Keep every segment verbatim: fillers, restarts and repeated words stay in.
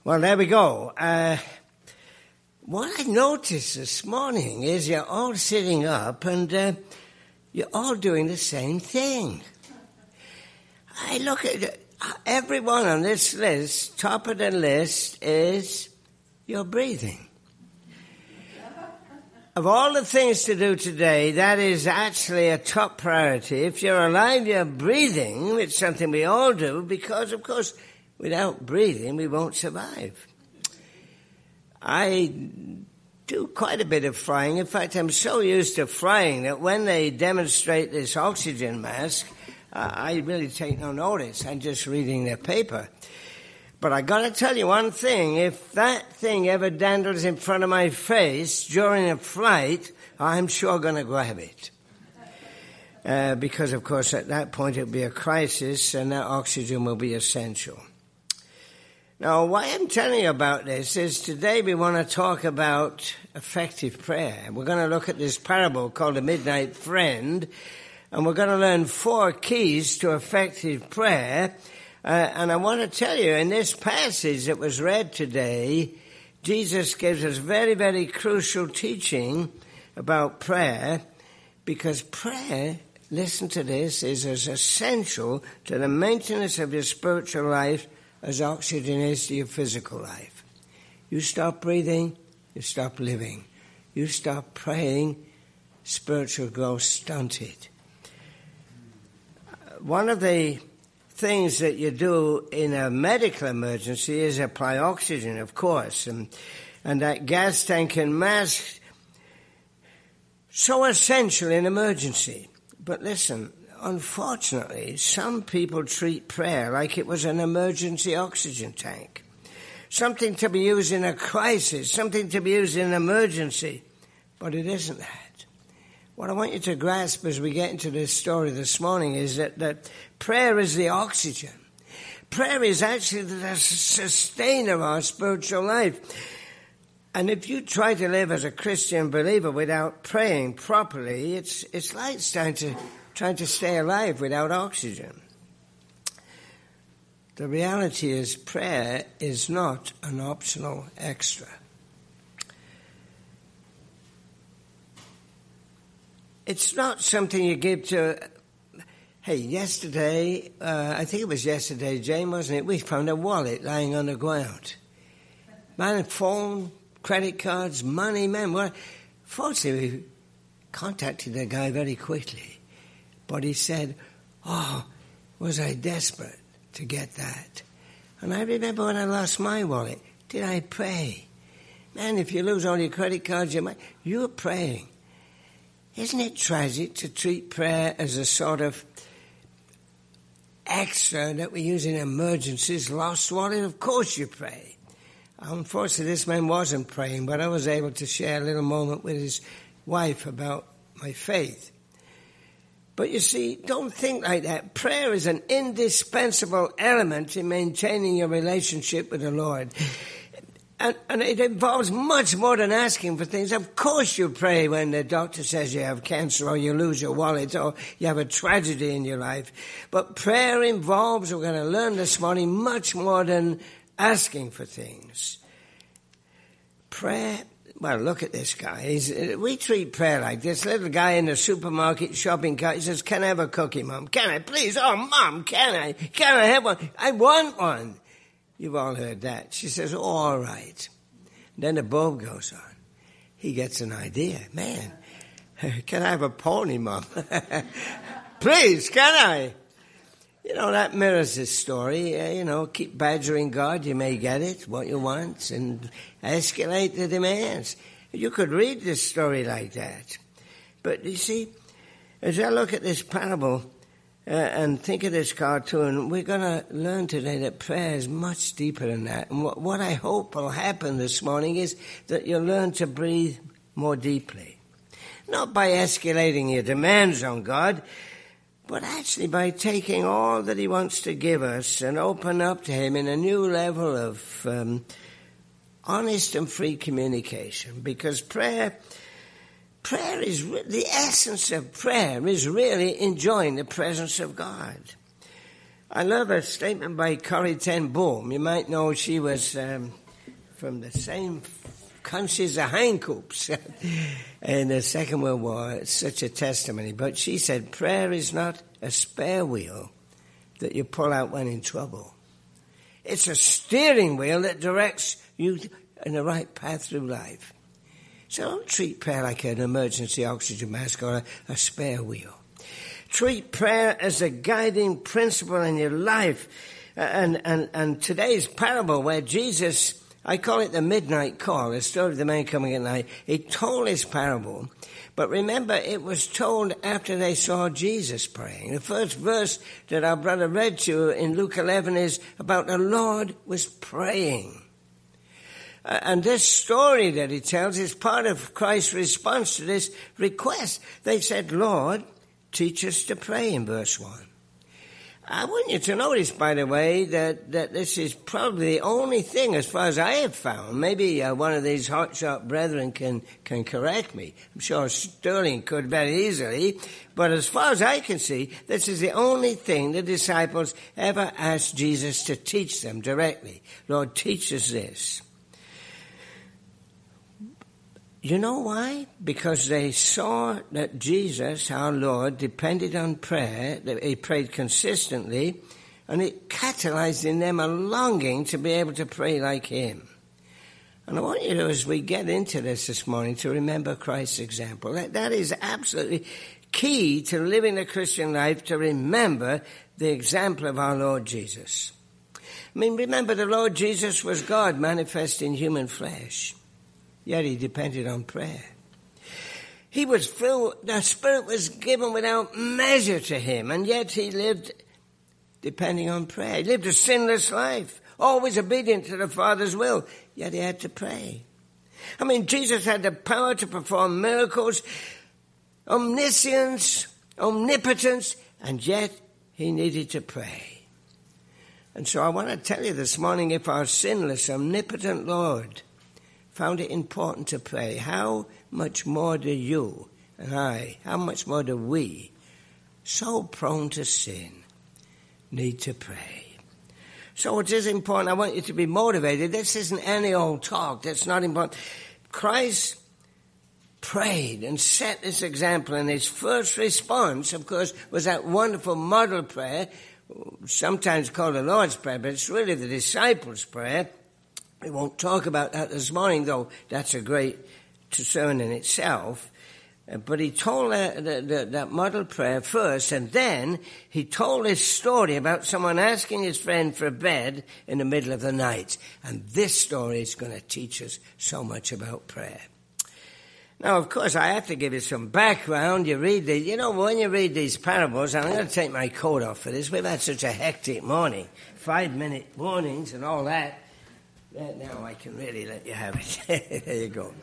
Well, there we go. Uh, what I noticed this morning is you're all sitting up and uh, you're all doing the same thing. I look at everyone on this list, top of the list is your breathing. Of all the things to do today, that is actually a top priority. If you're alive, you're breathing. It's something we all do because, of course, without breathing, we won't survive. I do quite a bit of frying. In fact, I'm so used to frying that when they demonstrate this oxygen mask, uh, I really take no notice. I'm just reading their paper. But I got to tell you one thing. If that thing ever dandles in front of my face during a flight, I'm sure going to grab it. Uh, because, of course, at that point it will be a crisis and that oxygen will be essential. Now, why I'm telling you about this is today we want to talk about effective prayer. We're going to look at this parable called The Midnight Friend, and we're going to learn four keys to effective prayer. Uh, and I want to tell you, in this passage that was read today, Jesus gives us very, very crucial teaching about prayer, because prayer, listen to this, is as essential to the maintenance of your spiritual life as oxygen is to your physical life. You stop breathing, you stop living. You stop praying, spiritual growth stunted. One of the things that you do in a medical emergency is apply oxygen, of course, and, and that gas tank and mask, so essential in emergency. But listen, unfortunately, some people treat prayer like it was an emergency oxygen tank. Something to be used in a crisis, something to be used in an emergency. But it isn't that. What I want you to grasp as we get into this story this morning is that, that prayer is the oxygen. Prayer is actually the sustainer of our spiritual life. And if you try to live as a Christian believer without praying properly, it's it's like trying to trying to stay alive without oxygen. The reality is prayer is not an optional extra. It's not something you give to, hey, yesterday, uh, I think it was yesterday, Jane, wasn't it? We found a wallet lying on the ground. Man, phone, credit cards, money, man. Well, fortunately, we contacted the guy very quickly. But he said, oh, was I desperate to get that? And I remember when I lost my wallet, did I pray? Man, if you lose all your credit cards, you might, you're praying. Isn't it tragic to treat prayer as a sort of extra that we use in emergencies? Lost wallet, of course you pray. Unfortunately, this man wasn't praying, but I was able to share a little moment with his wife about my faith. But you see, don't think like that. Prayer is an indispensable element in maintaining your relationship with the Lord. And, and it involves much more than asking for things. Of course you pray when the doctor says you have cancer or you lose your wallet or you have a tragedy in your life. But prayer involves, we're going to learn this morning, much more than asking for things. Prayer, well, look at this guy. He's, we treat prayer like this little guy in the supermarket shopping cart. He says, can I have a cookie, Mom? Can I, please? Oh, Mom, can I? Can I have one? I want one. You've all heard that. She says, oh, all right. Then the bulb goes on. He gets an idea. Man, can I have a pony, Mom? Please, can I? You know, that mirrors this story. Uh, you know, keep badgering God. You may get it, what you want, and escalate the demands. You could read this story like that. But you see, as I look at this parable, Uh, and think of this cartoon, we're going to learn today that prayer is much deeper than that. And what, what I hope will happen this morning is that you'll learn to breathe more deeply. Not by escalating your demands on God, but actually by taking all that he wants to give us and open up to him in a new level of um, honest and free communication. Because prayer... Prayer is, the essence of prayer is really enjoying the presence of God. I love a statement by Corrie ten Boom. You might know she was um, from the same country as the Heinkoop's in the Second World War. It's such a testimony. But she said, prayer is not a spare wheel that you pull out when in trouble. It's a steering wheel that directs you in the right path through life. So don't treat prayer like an emergency oxygen mask or a, a spare wheel. Treat prayer as a guiding principle in your life. And, and, and today's parable where Jesus, I call it the midnight call, the story of the man coming at night, he told his parable. But remember, it was told after they saw Jesus praying. The first verse that our brother read to you in Luke eleven is about the Lord was praying. Uh, and this story that he tells is part of Christ's response to this request. They said, Lord, teach us to pray in verse one. I want you to notice, by the way, that, that this is probably the only thing, as far as I have found. Maybe uh, one of these hotshot brethren can, can correct me. I'm sure Sterling could very easily. But as far as I can see, this is the only thing the disciples ever asked Jesus to teach them directly. Lord, teach us this. You know why? Because they saw that Jesus, our Lord, depended on prayer, that he prayed consistently, and it catalyzed in them a longing to be able to pray like him. And I want you to, as we get into this this morning, to remember Christ's example. That, that is absolutely key to living the Christian life, to remember the example of our Lord Jesus. I mean, remember the Lord Jesus was God manifest in human flesh. Yet he depended on prayer. He was filled, the Spirit was given without measure to him, and yet he lived depending on prayer. He lived a sinless life, always obedient to the Father's will, yet he had to pray. I mean, Jesus had the power to perform miracles, omniscience, omnipotence, and yet he needed to pray. And so I want to tell you this morning, if our sinless, omnipotent Lord found it important to pray, how much more do you and I, how much more do we, so prone to sin, need to pray? So it is important. I want you to be motivated. This isn't any old talk. That's not important. Christ prayed and set this example, and his first response, of course, was that wonderful model prayer, sometimes called the Lord's Prayer, but it's really the disciples' prayer. We won't talk about that this morning, though that's a great sermon in itself. Uh, but he told uh, the, the, that model prayer first, and then he told this story about someone asking his friend for a bed in the middle of the night. And this story is going to teach us so much about prayer. Now, of course, I have to give you some background. You read the, you know, when you read these parables, and I'm going to take my coat off for this. We've had such a hectic morning, five-minute warnings and all that. That now I can really let you have it. There you go.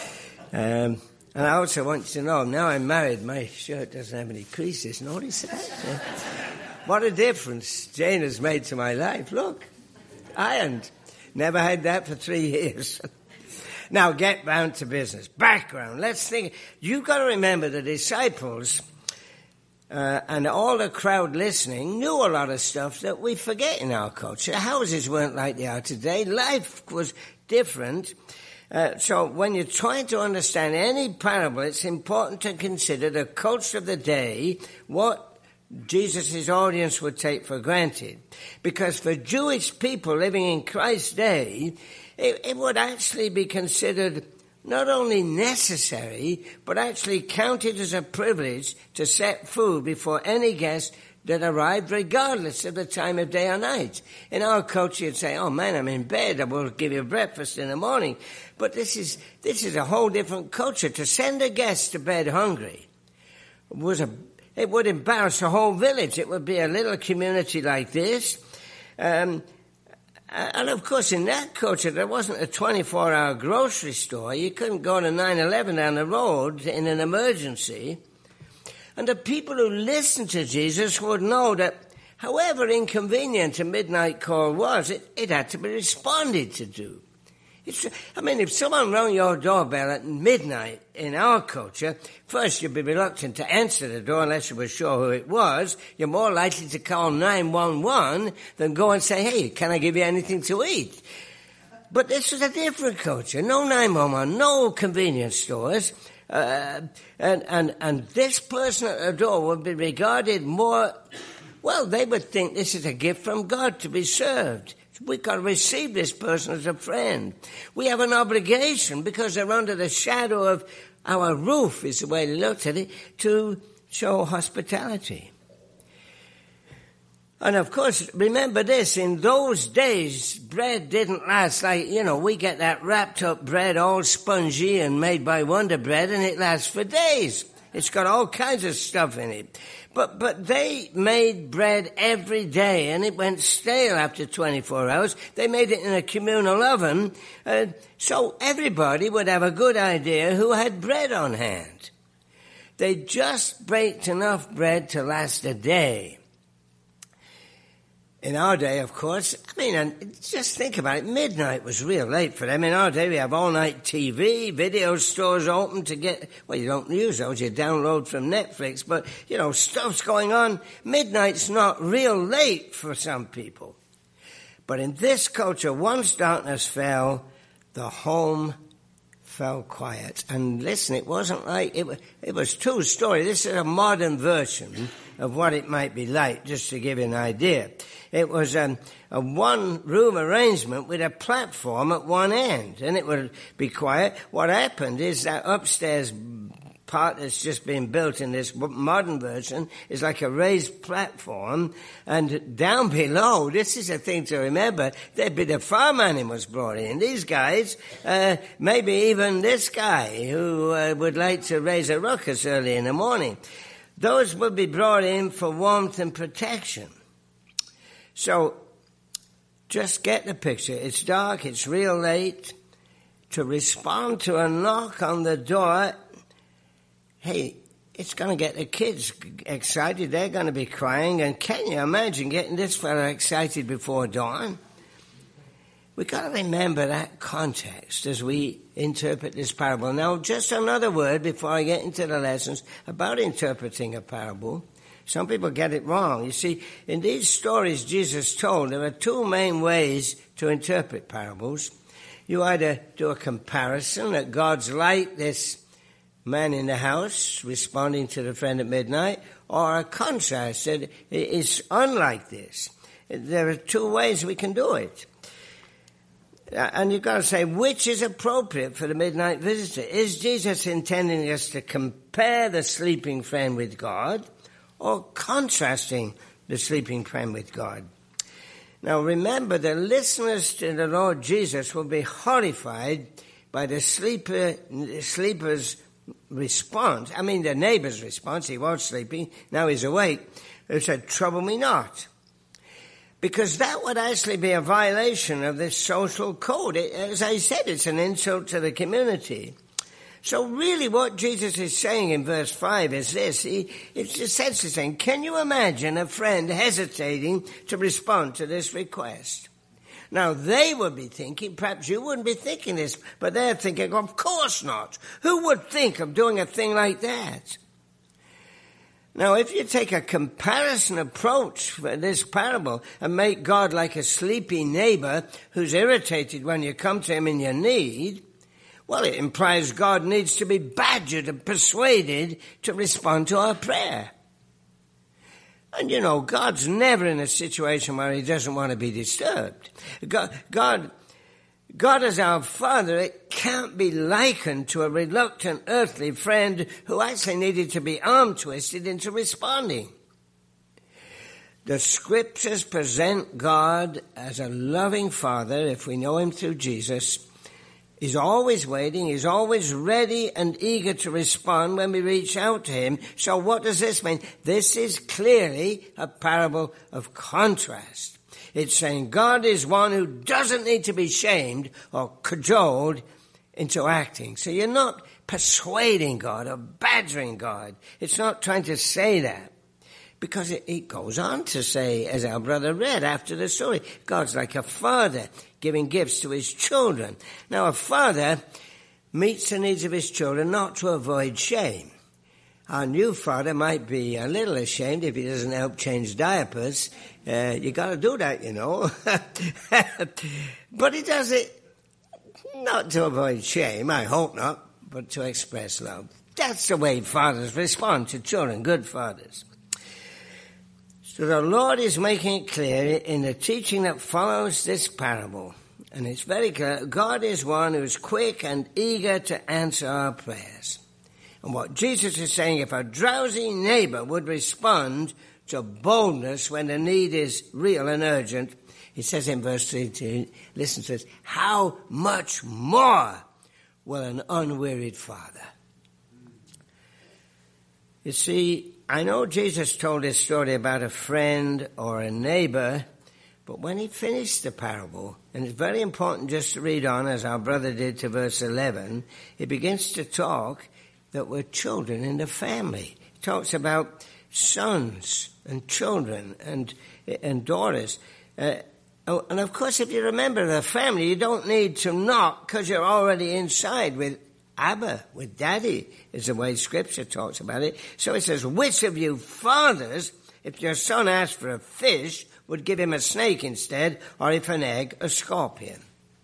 Um, and I also want you to know, now I'm married, my shirt doesn't have any creases. Notice that? Yeah. What a difference Jane has made to my life. Look, ironed. Never had that for three years. Now get round to business. Background. Let's think. You've got to remember the disciples Uh, and all the crowd listening knew a lot of stuff that we forget in our culture. Houses weren't like they are today. Life was different. Uh, so when you're trying to understand any parable, it's important to consider the culture of the day, what Jesus' audience would take for granted. Because for Jewish people living in Christ's day, it, it would actually be considered not only necessary, but actually counted as a privilege to set food before any guest that arrived, regardless of the time of day or night. In our culture, you'd say, oh man, I'm in bed, I will give you breakfast in the morning. But this is, this is a whole different culture. To send a guest to bed hungry was a, it would embarrass a whole village. It would be a little community like this. Um, And, of course, in that culture, there wasn't a twenty-four hour grocery store. You couldn't go to nine eleven down the road in an emergency. And the people who listened to Jesus would know that however inconvenient a midnight call was, it, it had to be responded to do. It's, I mean, if someone rang your doorbell at midnight in our culture, first you'd be reluctant to answer the door unless you were sure who it was. You're more likely to call nine one one than go and say, hey, can I give you anything to eat? But this was a different culture. No nine one one, no convenience stores. Uh, and, and, and this person at the door would be regarded more, well, they would think this is a gift from God to be served. We've got to receive this person as a friend. We have an obligation, because they're under the shadow of our roof, is the way they looked at it, to show hospitality. And of course, remember this, in those days, bread didn't last like, you know, we get that wrapped up bread all spongy and made by Wonder Bread, and it lasts for days. It's got all kinds of stuff in it. But but they made bread every day, and it went stale after twenty-four hours. They made it in a communal oven, uh, so everybody would have a good idea who had bread on hand. They just baked enough bread to last a day. In our day, of course, I mean, and just think about it, midnight was real late for them. In our day, we have all-night T V, video stores open to get, well, you don't use those, you download from Netflix, but, you know, stuff's going on. Midnight's not real late for some people. But in this culture, once darkness fell, the home fell quiet. And listen, it wasn't like, it, it was two story. This is a modern version of what it might be like, just to give you an idea. It was um, a one-room arrangement with a platform at one end, and it would be quiet. What happened is that upstairs part that's just been built in this modern version is like a raised platform, and down below, this is a thing to remember, there'd be the farm animals brought in. These guys, uh, maybe even this guy who uh, would like to raise a ruckus early in the morning, those would be brought in for warmth and protection. So, just get the picture. It's dark, it's real late. To respond to a knock on the door, hey, it's going to get the kids excited. They're going to be crying. And can you imagine getting this fella excited before dawn? We've got to remember that context as we interpret this parable. Now, just another word before I get into the lessons about interpreting a parable. Some people get it wrong. You see, in these stories Jesus told, there are two main ways to interpret parables. You either do a comparison that God's like this man in the house responding to the friend at midnight, or a contrast that is unlike this. There are two ways we can do it. And you've got to say, which is appropriate for the midnight visitor? Is Jesus intending us to compare the sleeping friend with God, or contrasting the sleeping friend with God? Now remember, the listeners to the Lord Jesus will be horrified by the sleeper, the sleeper's response. I mean, the neighbor's response. He was sleeping, now he's awake. He said, trouble me not. Because that would actually be a violation of this social code. It, as I said, it's an insult to the community. So really what Jesus is saying in verse five is this. He, it's essentially saying, can you imagine a friend hesitating to respond to this request? Now, they would be thinking, perhaps you wouldn't be thinking this, but they're thinking, of course not. Who would think of doing a thing like that? Now, if you take a comparison approach for this parable and make God like a sleepy neighbor who's irritated when you come to him in your need, well, it implies God needs to be badgered and persuaded to respond to our prayer. And you know, God's never in a situation where he doesn't want to be disturbed. God, God, God as our Father, it can't be likened to a reluctant earthly friend who actually needed to be arm twisted into responding. The scriptures present God as a loving Father, if we know him through Jesus. He's always waiting. He's always ready and eager to respond when we reach out to him. So what does this mean? This is clearly a parable of contrast. It's saying God is one who doesn't need to be shamed or cajoled into acting. So you're not persuading God or badgering God. It's not trying to say that. Because it, it goes on to say, as our brother read after the story, God's like a father giving gifts to his children. Now, a father meets the needs of his children not to avoid shame. Our new father might be a little ashamed if he doesn't help change diapers. Uh, you got to do that, you know. But he does it not to avoid shame, I hope not, but to express love. That's the way fathers respond to children, good fathers. So the Lord is making it clear in the teaching that follows this parable. And it's very clear, God is one who is quick and eager to answer our prayers. And what Jesus is saying, if a drowsy neighbor would respond to boldness when the need is real and urgent, he says in verse thirteen, listen to this, how much more will an unwearied father? You see, I know Jesus told this story about a friend or a neighbor, but when he finished the parable, and it's very important just to read on as our brother did to verse eleven, he begins to talk that we're children in the family. He talks about sons and children and and daughters. Uh, oh, and of course, if you remember the family, you don't need to knock because you're already inside with Abba, with Daddy, is the way Scripture talks about it. So it says, which of you fathers, if your son asked for a fish, would give him a snake instead, or if an egg, a scorpion?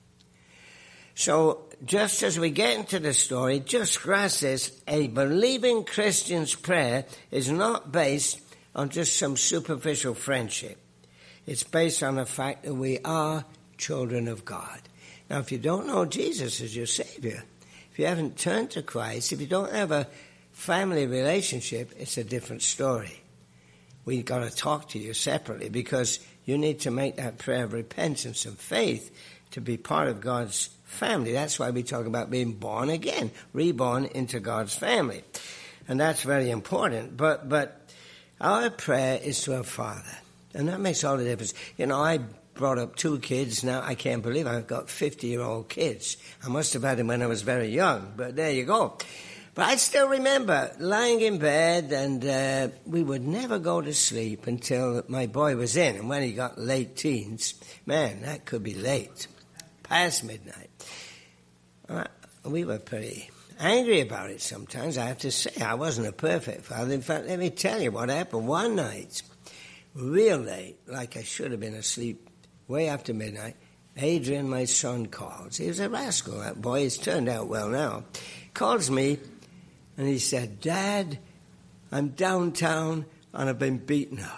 So just as we get into the story, just grasp this, a believing Christian's prayer is not based on just some superficial friendship. It's based on the fact that we are children of God. Now, if you don't know Jesus as your Savior, if you haven't turned to Christ, if you don't have a family relationship, it's a different story. We've got to talk to you separately because you need to make that prayer of repentance and faith to be part of God's family. That's why we talk about being born again, reborn into God's family. And that's very important. But but our prayer is to our Father. And that makes all the difference. You know, I brought up two kids. Now I can't believe I've got fifty-year-old kids. I must have had them when I was very young. But there you go. But I still remember lying in bed, and uh, we would never go to sleep until my boy was in. And when he got late teens, man, that could be late, past midnight. Uh, we were pretty angry about it sometimes, I have to say. I wasn't a perfect father. In fact, let me tell you what happened one night, real late, like I should have been asleep way after midnight. Adrian, my son, calls. He was a rascal, that boy. He's turned out well now. Calls me, and he said, Dad, I'm downtown, and I've been beaten up.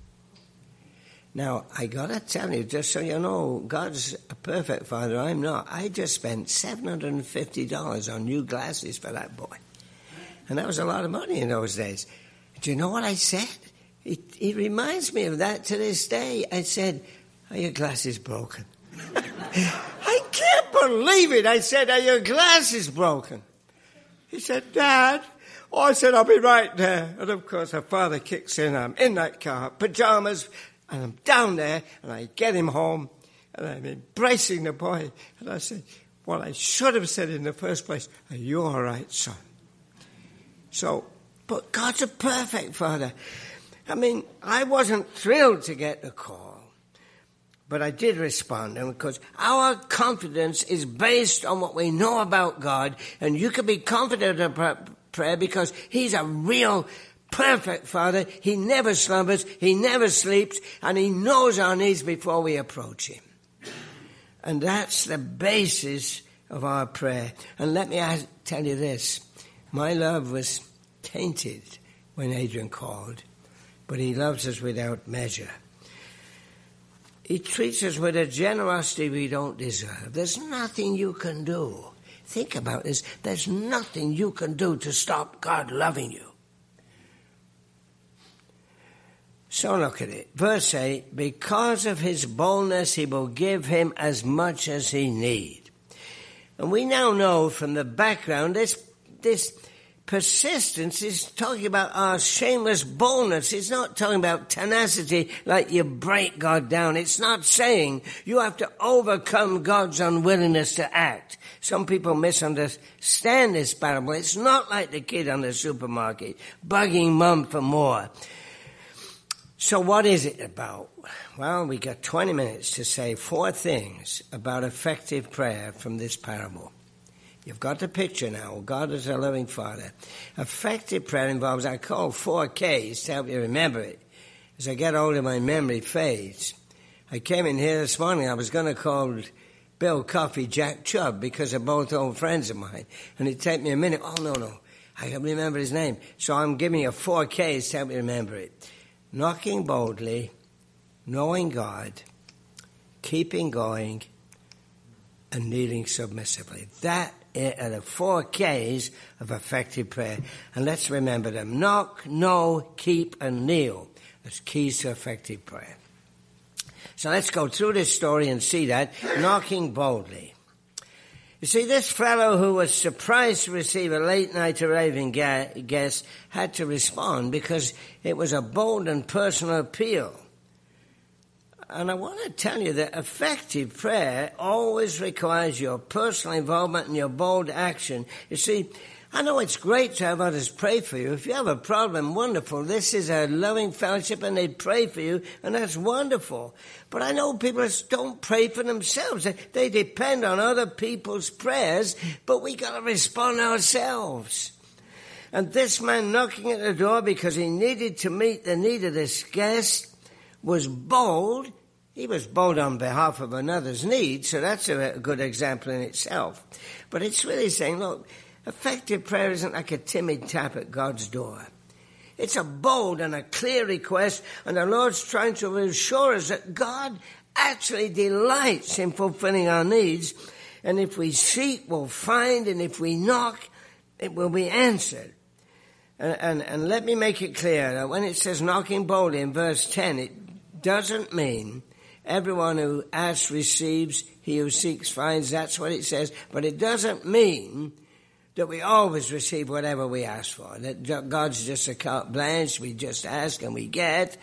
Now, I got to tell you, just so you know, God's a perfect father. I'm not. I just spent seven hundred fifty dollars on new glasses for that boy. And that was a lot of money in those days. Do you know what I said? It, it reminds me of that to this day. I said, are your glasses broken? I can't believe it. I said, are your glasses broken? He said, Dad. Oh, I said, I'll be right there. And of course, her father kicks in. I'm in that car, pajamas, and I'm down there, and I get him home, and I'm embracing the boy. And I said, what I should have said in the first place, are you all right, son? So, but God's a perfect father. I mean, I wasn't thrilled to get the call, but I did respond, and because our confidence is based on what we know about God, and you can be confident in prayer because He's a real perfect Father. He never slumbers, He never sleeps, and He knows our needs before we approach Him. And that's the basis of our prayer. And let me ask, tell you this. My love was tainted when Adrian called, but He loves us without measure. He treats us with a generosity we don't deserve. There's nothing you can do. Think about this. There's nothing you can do to stop God loving you. So look at it. Verse eight, because of His boldness, He will give him as much as he needs. And we now know from the background, this, this persistence is talking about our shameless boldness. It's not talking about tenacity like you break God down. It's not saying you have to overcome God's unwillingness to act. Some people misunderstand this parable. It's not like the kid on the supermarket bugging mum for more. So what is it about? Well, we got twenty minutes to say four things about effective prayer from this parable. You've got the picture now. God is a loving Father. Effective prayer involves, I call four Ks to help you remember it. As I get older, my memory fades. I came in here this morning, I was going to call Bill Coffey Jack Chubb because they're both old friends of mine. And it'd take me a minute. Oh, no, no. I can remember his name. So I'm giving you four Ks to help you remember it. Knocking boldly, knowing God, keeping going, and kneeling submissively. That are the four Ks of effective prayer. And let's remember them. Knock, know, keep, and kneel. That's keys to effective prayer. So let's go through this story and see that. Knocking boldly. You see, this fellow who was surprised to receive a late-night arriving ga- guest had to respond because it was a bold and personal appeal. And I want to tell you that effective prayer always requires your personal involvement and your bold action. You see, I know it's great to have others pray for you. If you have a problem, wonderful. This is a loving fellowship and they pray for you, and that's wonderful. But I know people don't pray for themselves. They depend on other people's prayers, but we got to respond ourselves. And this man knocking at the door because he needed to meet the need of this guest was bold. He was bold on behalf of another's need, so that's a good example in itself. But it's really saying, look, effective prayer isn't like a timid tap at God's door. It's a bold and a clear request, and the Lord's trying to reassure us that God actually delights in fulfilling our needs, and if we seek, we'll find, and if we knock, it will be answered. And, and, and let me make it clear that when it says knocking boldly in verse ten, it doesn't mean everyone who asks receives, he who seeks finds. That's what it says. But it doesn't mean that we always receive whatever we ask for, that God's just a carte blanche, we just ask and we get.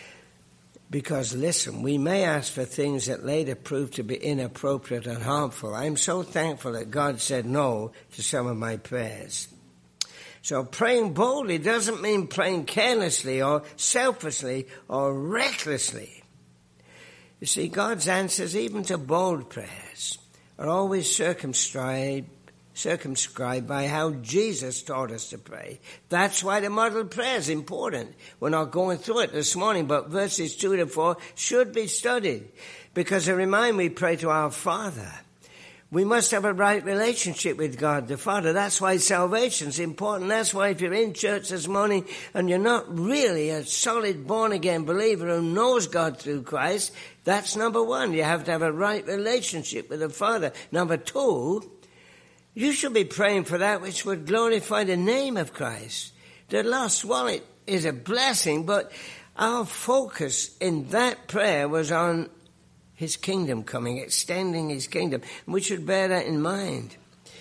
Because, listen, we may ask for things that later prove to be inappropriate and harmful. I'm so thankful that God said no to some of my prayers. So praying boldly doesn't mean praying carelessly or selfishly or recklessly. You see, God's answers, even to bold prayers, are always circumscribed, circumscribed by how Jesus taught us to pray. That's why the model prayer is important. We're not going through it this morning, but verses two to four should be studied because they remind we pray to our Father. We must have a right relationship with God the Father. That's why salvation is important. That's why if you're in church this morning and you're not really a solid born-again believer who knows God through Christ, that's number one. You have to have a right relationship with the Father. Number two, you should be praying for that which would glorify the name of Christ. The lost wallet is a blessing, but our focus in that prayer was on his kingdom coming, extending his kingdom. And we should bear that in mind.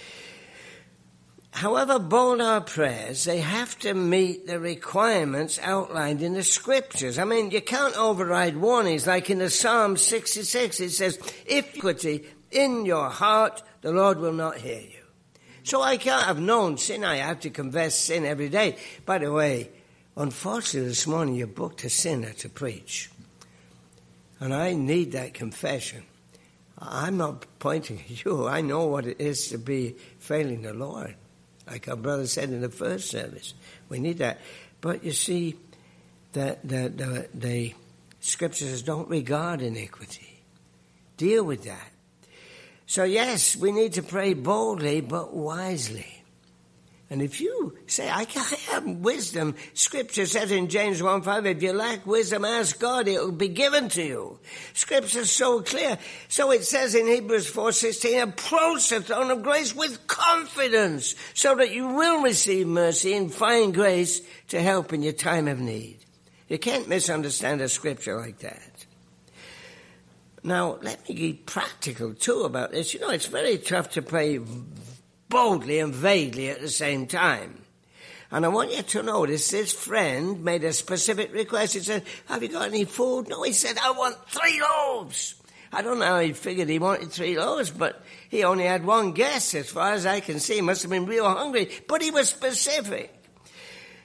However bold our prayers, they have to meet the requirements outlined in the scriptures. I mean, you can't override warnings like in the Psalm sixty-six. It says, if iniquity in your heart, the Lord will not hear you. So I can't have known sin. I have to confess sin every day. By the way, unfortunately this morning you booked a sinner to preach. And I need that confession. I'm not pointing at you. I know what it is to be failing the Lord. Like our brother said in the first service. We need that. But you see, the, the, the, the scriptures don't regard iniquity. Deal with that. So yes, we need to pray boldly, but wisely. And if you say, I can't have wisdom, Scripture says in James one five, if you lack wisdom, ask God, it will be given to you. Scripture's so clear. So it says in Hebrews four sixteen, approach the throne of grace with confidence, so that you will receive mercy and find grace to help in your time of need. You can't misunderstand a Scripture like that. Now, let me be practical, too, about this. You know, it's very tough to pray boldly and vaguely at the same time. And I want you to notice this friend made a specific request. He said, have you got any food? No, he said, I want three loaves. I don't know how he figured he wanted three loaves, but he only had one guess as far as I can see. He must have been real hungry, but he was specific.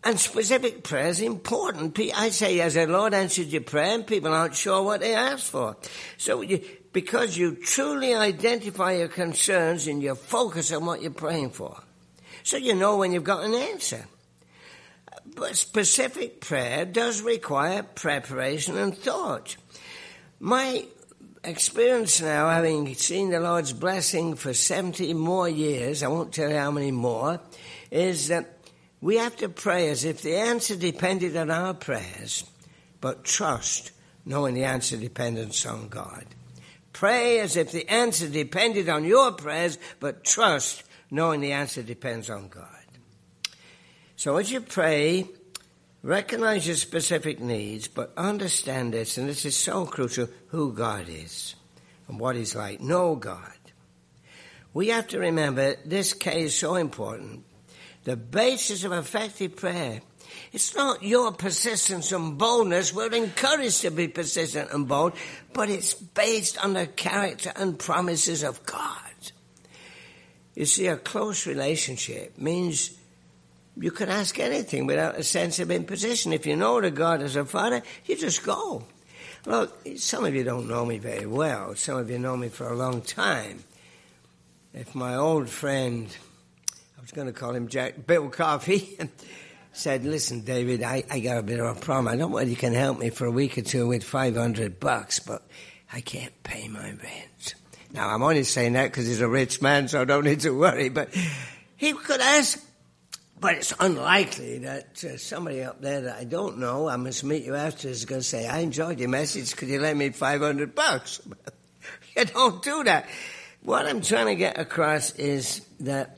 And specific prayer is important. I say, as the Lord answered your prayer, and people aren't sure what they asked for. So you, because you truly identify your concerns and you focus on what you're praying for. So you know when you've got an answer. But specific prayer does require preparation and thought. My experience now, having seen the Lord's blessing for seventy more years, I won't tell you how many more, is that we have to pray as if the answer depended on our prayers, but trust, knowing the answer depends on God. Pray as if the answer depended on your prayers, but trust, knowing the answer depends on God. So as you pray, recognize your specific needs, but understand this, and this is so crucial, who God is and what He's like. Know God. We have to remember this K is so important. The basis of effective prayer. It's not your persistence and boldness. We're encouraged to be persistent and bold, but it's based on the character and promises of God. You see, a close relationship means you can ask anything without a sense of imposition. If you know the God as a Father, you just go. Look, some of you don't know me very well. Some of you know me for a long time. If my old friend, I was going to call him Jack, Bill Coffey, said, listen, David, I, I got a bit of a problem. I don't know whether you can help me for a week or two with five hundred bucks, but I can't pay my rent. Now, I'm only saying that because he's a rich man, so I don't need to worry. But he could ask, but it's unlikely that uh, somebody up there that I don't know, I must meet you after, is going to say, I enjoyed your message. Could you lend me five hundred bucks? You don't do that. What I'm trying to get across is that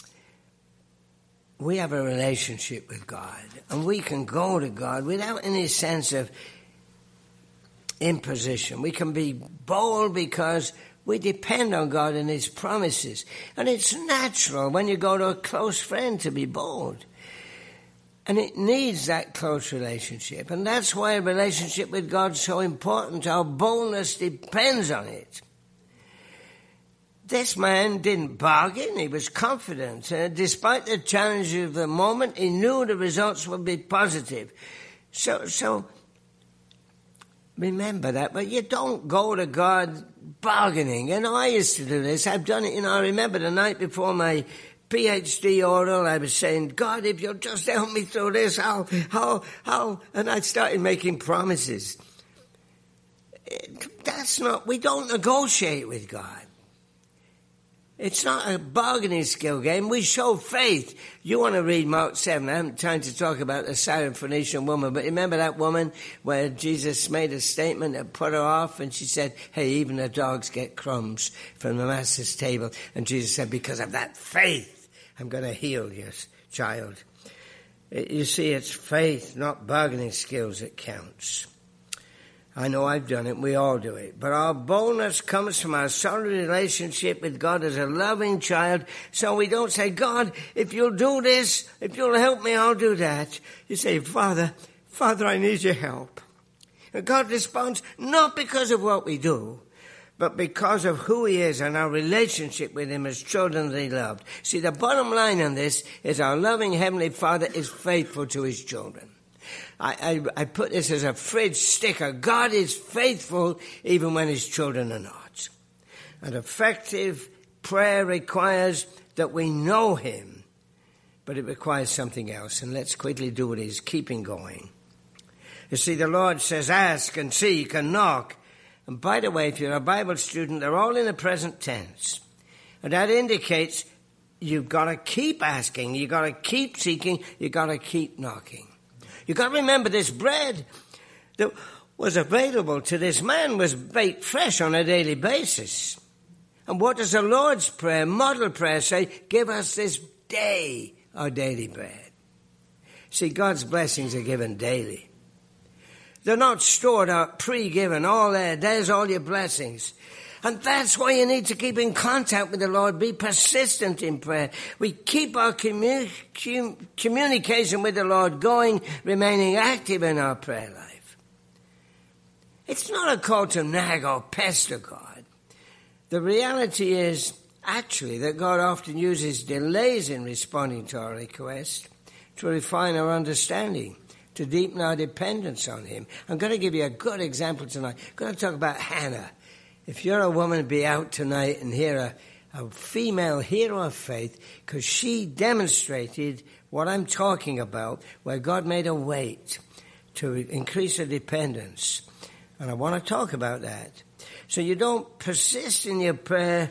we have a relationship with God, and we can go to God without any sense of imposition. We can be bold because we depend on God and His promises. And it's natural when you go to a close friend to be bold. And it needs that close relationship. And that's why a relationship with God is so important. Our boldness depends on it. This man didn't bargain. He was confident. Uh, despite the challenges of the moment, he knew the results would be positive. So, so remember that. But you don't go to God bargaining. You know, I used to do this. I've done it. You know, I remember the night before my P H D oral, I was saying, God, if you'll just help me through this, how, how, how, and I started making promises. That's not, we don't negotiate with God. It's not a bargaining skill game. We show faith. You want to read Mark seven. I haven't time to talk about the Syrophoenician woman, but remember that woman where Jesus made a statement that put her off, and she said, hey, even the dogs get crumbs from the master's table. And Jesus said, because of that faith, I'm going to heal your child. You see, it's faith, not bargaining skills that counts. I know I've done it. We all do it. But our boldness comes from our solid relationship with God as a loving child. So we don't say, God, if you'll do this, if you'll help me, I'll do that. You say, Father, Father, I need your help. And God responds not because of what we do, but because of who He is and our relationship with Him as children that He loved. See, the bottom line on this is our loving Heavenly Father is faithful to His children. I, I, I put this as a fridge sticker. God is faithful even when His children are not. And effective prayer requires that we know Him, but it requires something else. And let's quickly do it is keeping going. You see, the Lord says, ask and seek and knock. And by the way, if you're a Bible student, they're all in the present tense. And that indicates you've got to keep asking, you've got to keep seeking, you've got to keep knocking. You've got to remember this bread that was available to this man was baked fresh on a daily basis. And what does the Lord's Prayer, model prayer, say? Give us this day our daily bread. See, God's blessings are given daily. They're not stored up, pre-given, all there. There's all your blessings. And that's why you need to keep in contact with the Lord. Be persistent in prayer. We keep our commu- com- communication with the Lord going, remaining active in our prayer life. It's not a call to nag or pester God. The reality is, actually, that God often uses delays in responding to our request to refine our understanding, to deepen our dependence on him. I'm going to give you a good example tonight. I'm going to talk about Hannah. If you're a woman, be out tonight and hear a, a female hero of faith, because she demonstrated what I'm talking about, where God made a wait to increase her dependence. And I want to talk about that. So you don't persist in your prayer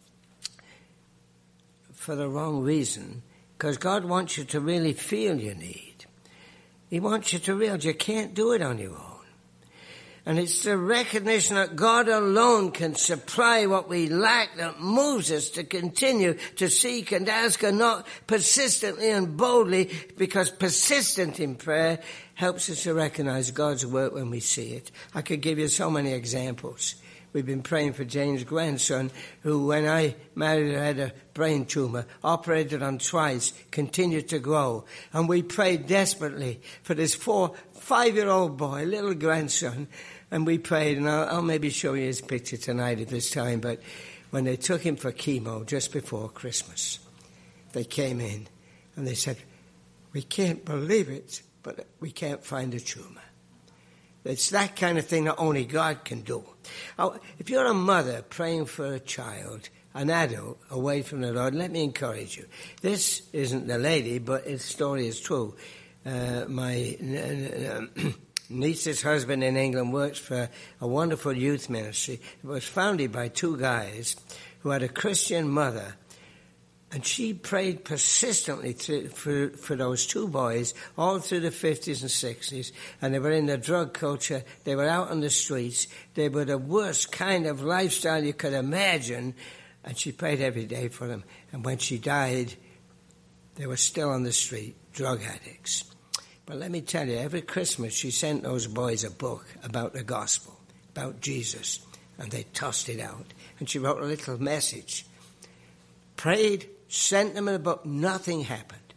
for the wrong reason, because God wants you to really feel your need. He wants you to realize you can't do it on your own. And it's the recognition that God alone can supply what we lack that moves us to continue to seek and ask, and not persistently and boldly, because persistent in prayer helps us to recognize God's work when we see it. I could give you so many examples. We've been praying for Jane's grandson, who, when I married her, had a brain tumor, operated on twice, continued to grow. And we prayed desperately for this four, five-year-old boy, little grandson. And we prayed, and I'll, I'll maybe show you his picture tonight at this time, but when they took him for chemo just before Christmas, they came in and they said, "We can't believe it, but we can't find a tumor." It's that kind of thing that only God can do. If you're a mother praying for a child, an adult, away from the Lord, let me encourage you. This isn't the lady, but its story is true. Uh, my uh, niece's husband in England works for a wonderful youth ministry. It was founded by two guys who had a Christian mother. And she prayed persistently through, for, for those two boys all through the fifties and sixties. And they were in the drug culture. They were out on the streets. They were the worst kind of lifestyle you could imagine. And she prayed every day for them. And when she died, they were still on the street, drug addicts. But let me tell you, every Christmas she sent those boys a book about the gospel, about Jesus. And they tossed it out. And she wrote a little message. Prayed, sent them a book, nothing happened.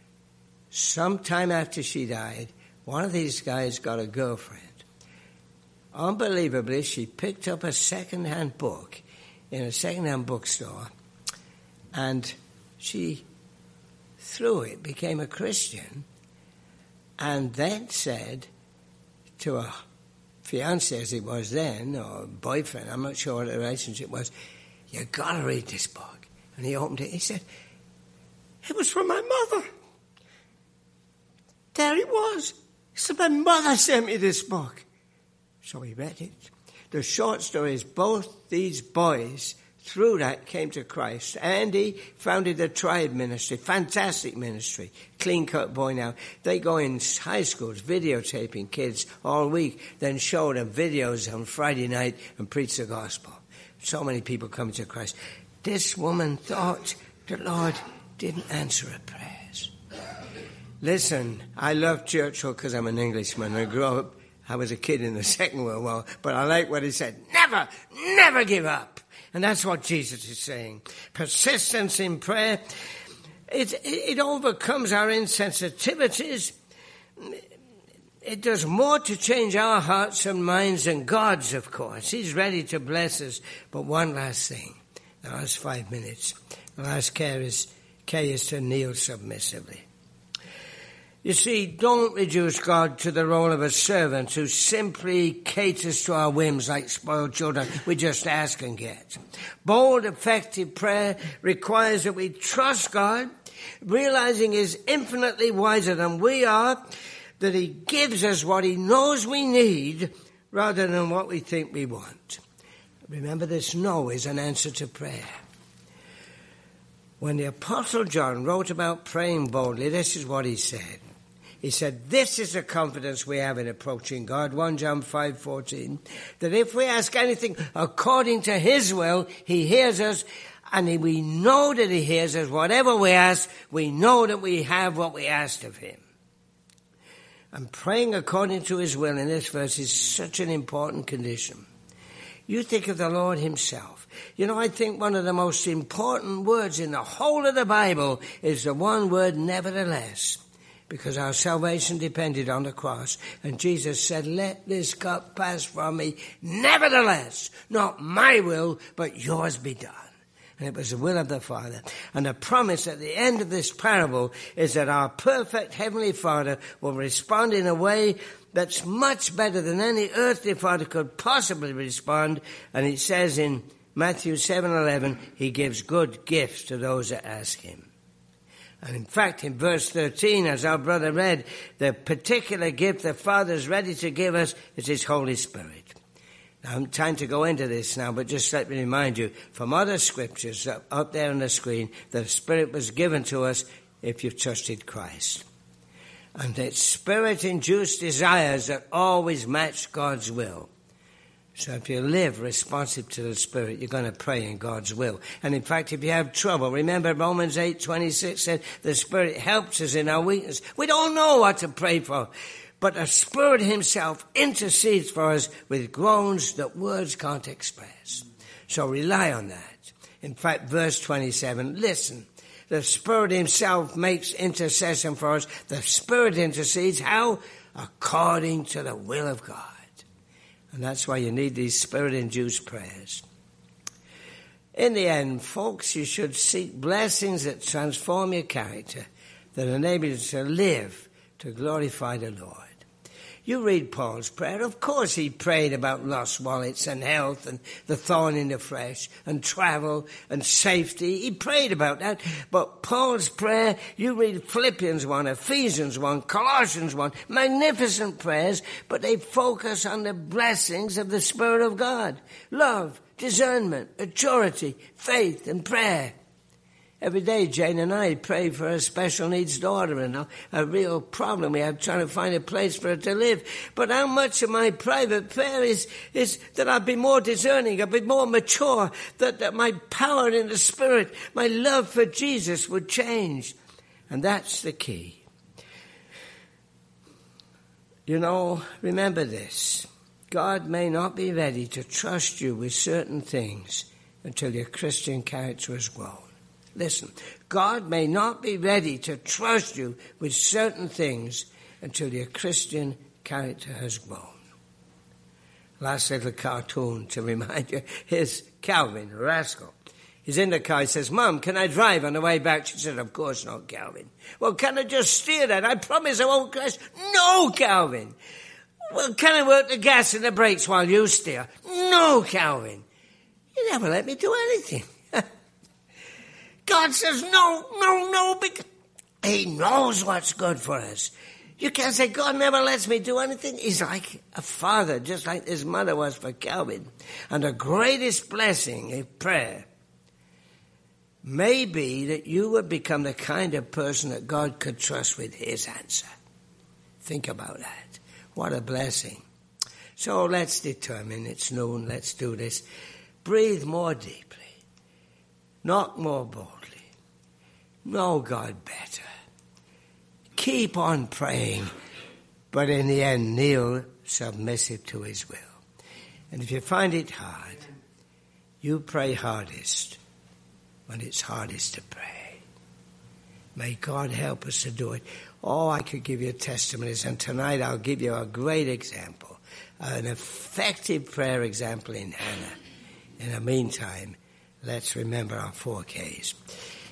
Sometime after she died, one of these guys got a girlfriend. Unbelievably, she picked up a second-hand book in a second-hand bookstore, and she, through it, became a Christian, and then said to her fiancé, as it was then, or boyfriend, I'm not sure what the relationship was, "You got to read this book." And he opened it. He said, "It was from my mother." There it was. He said, "My mother sent me this book." So he read it. The short story is both these boys, through that, came to Christ. Andy founded the Tribe Ministry, fantastic ministry, clean-cut boy now. They go in high schools, videotaping kids all week, then show them videos on Friday night and preach the gospel. So many people coming to Christ. This woman thought the Lord didn't answer her prayers. Listen, I love Churchill because I'm an Englishman. I grew up, I was a kid in the Second World War, but I like what he said. Never, never give up. And that's what Jesus is saying. Persistence in prayer, it, it, it overcomes our insensitivities. It does more to change our hearts and minds than God's, of course. He's ready to bless us. But one last thing. The last five minutes. The last care is, care is to kneel submissively. You see, don't reduce God to the role of a servant who simply caters to our whims like spoiled children. We just ask and get. Bold, effective prayer requires that we trust God, realizing He's infinitely wiser than we are, that He gives us what He knows we need rather than what we think we want. Remember, this no is an answer to prayer. When the Apostle John wrote about praying boldly, this is what he said. He said, "This is the confidence we have in approaching God," First John five fourteen, "that if we ask anything according to His will, He hears us, and we know that He hears us. Whatever we ask, we know that we have what we asked of Him." And praying according to His will in this verse is such an important condition. You think of the Lord Himself. You know, I think one of the most important words in the whole of the Bible is the one word, nevertheless, because our salvation depended on the cross. And Jesus said, "Let this cup pass from me. Nevertheless, not my will, but yours be done." And it was the will of the Father. And the promise at the end of this parable is that our perfect Heavenly Father will respond in a way that's much better than any earthly father could possibly respond. And it says in Matthew seven eleven, he gives good gifts to those that ask him. And in fact, in verse thirteen, as our brother read, the particular gift the Father is ready to give us is his Holy Spirit. I'm trying to go into this now, but just let me remind you from other scriptures up there on the screen that the Spirit was given to us if you've trusted Christ. And it's Spirit-induced desires that always match God's will. So if you live responsive to the Spirit, you're going to pray in God's will. And in fact, if you have trouble, remember Romans eight twenty-six said the Spirit helps us in our weakness. We don't know what to pray for. But the Spirit himself intercedes for us with groans that words can't express. So rely on that. In fact, verse twenty-seven, listen. The Spirit himself makes intercession for us. The Spirit intercedes. How? According to the will of God. And that's why you need these Spirit-induced prayers. In the end, folks, you should seek blessings that transform your character, that enable you to live to glorify the Lord. You read Paul's prayer. Of course he prayed about lost wallets and health and the thorn in the flesh and travel and safety. He prayed about that. But Paul's prayer, you read Philippians one, Ephesians one, Colossians one, magnificent prayers, but they focus on the blessings of the Spirit of God. Love, discernment, maturity, faith, and prayer. Every day, Jane and I pray for a special needs daughter and a, a real problem we have trying to find a place for her to live. But how much of my private prayer is, is that I'll be more discerning, I'll be more mature, that, that my power in the Spirit, my love for Jesus would change. And that's the key. You know, remember this. God may not be ready to trust you with certain things until your Christian character has grown. Listen, God may not be ready to trust you with certain things until your Christian character has grown. Last little cartoon to remind you, here's Calvin, a rascal. He's in the car, he says, Mom, can I drive on the way back? She said, of course not, Calvin. Well, can I just steer that? I promise I won't crash. No, Calvin. Well, can I work the gas and the brakes while you steer? No, Calvin. You never let me do anything. God says, no, no, no, because he knows what's good for us. You can't say, God never lets me do anything. He's like a father, just like his mother was for Calvin. And the greatest blessing in prayer may be that you would become the kind of person that God could trust with his answer. Think about that. What a blessing. So let's determine, it's noon, let's do this. Breathe more deeply. Knock more boldly. Know God better. Keep on praying, but in the end, kneel submissive to his will. And if you find it hard, you pray hardest when it's hardest to pray. May God help us to do it. Oh, I could give you testimonies, and tonight I'll give you a great example, an effective prayer example in Hannah. In the meantime, let's remember our four Ks.